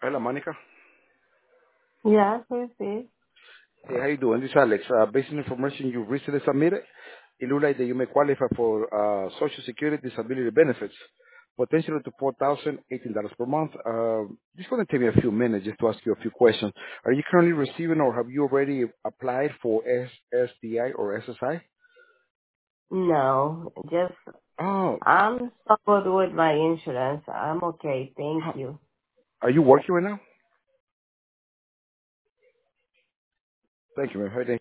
Hola, Monica. Yes, yes, yes. Hey, how you doing? This is Alex. Based on information you recently submitted, it looks like that you may qualify for Social Security disability benefits, potentially to $4,018 per month. Just going to take me a few minutes just to ask you a few questions. Are you currently receiving or have you already applied for SSDI or SSI? No, just Oh, I'm covered with my insurance. I'm okay. Thank huh. you. Are you working right now? Thank you, man. How you doing?